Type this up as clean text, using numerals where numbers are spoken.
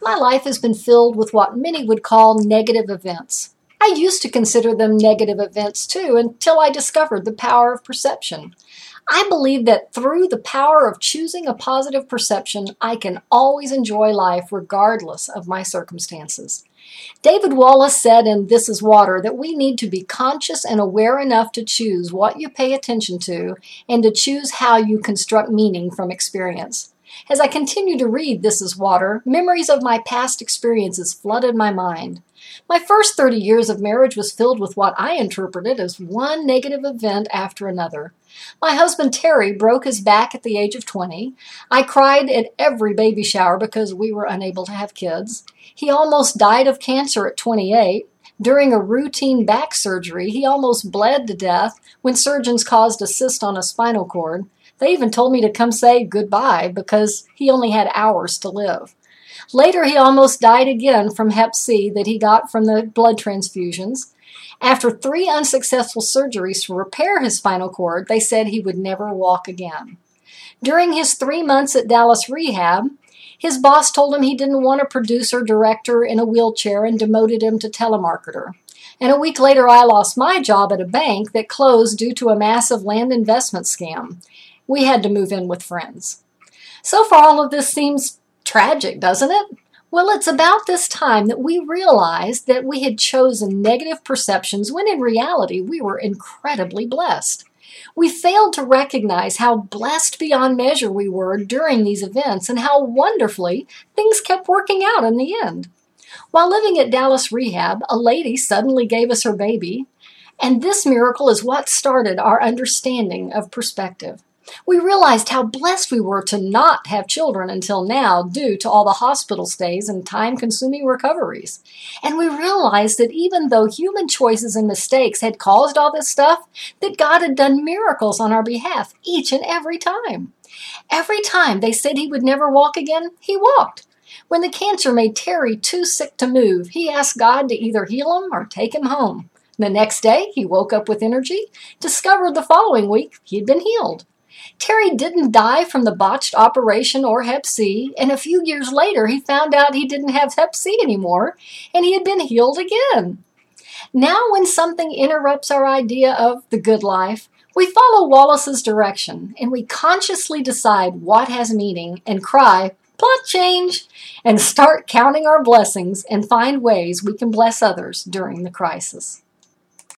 My life has been filled with what many would call negative events. I used to consider them negative events too, until I discovered the power of perception. I believe that through the power of choosing a positive perception, I can always enjoy life regardless of my circumstances. David Wallace said in This Is Water that we need to be conscious and aware enough to choose what you pay attention to and to choose how you construct meaning from experience. As I continue to read This Is Water, memories of my past experiences flooded my mind. My first 30 years of marriage was filled with what I interpreted as one negative event after another. My husband Terry broke his back at the age of 20. I cried at every baby shower because we were unable to have kids. He almost died of cancer at 28. During a routine back surgery, he almost bled to death when surgeons caused a cyst on a spinal cord. They even told me to come say goodbye because he only had hours to live. Later, he almost died again from Hep C that he got from the blood transfusions. After 3 unsuccessful surgeries to repair his spinal cord, they said he would never walk again. During his 3 months at Dallas Rehab, his boss told him he didn't want a producer-director in a wheelchair and demoted him to telemarketer. And a week later, I lost my job at a bank that closed due to a massive land investment scam. We had to move in with friends. So far, all of this seems tragic, doesn't it? Well, it's about this time that we realized that we had chosen negative perceptions when in reality we were incredibly blessed. We failed to recognize how blessed beyond measure we were during these events and how wonderfully things kept working out in the end. While living at Dallas Rehab, a lady suddenly gave us her baby, and this miracle is what started our understanding of perspective. We realized how blessed we were to not have children until now due to all the hospital stays and time-consuming recoveries. And we realized that even though human choices and mistakes had caused all this stuff, that God had done miracles on our behalf each and every time. Every time they said he would never walk again, he walked. When the cancer made Terry too sick to move, he asked God to either heal him or take him home. The next day, he woke up with energy, discovered the following week he had been healed. Terry didn't die from the botched operation or Hep C, and a few years later he found out he didn't have Hep C anymore, and he had been healed again. Now when something interrupts our idea of the good life, we follow Wallace's direction, and we consciously decide what has meaning and cry, plot change, and start counting our blessings and find ways we can bless others during the crisis.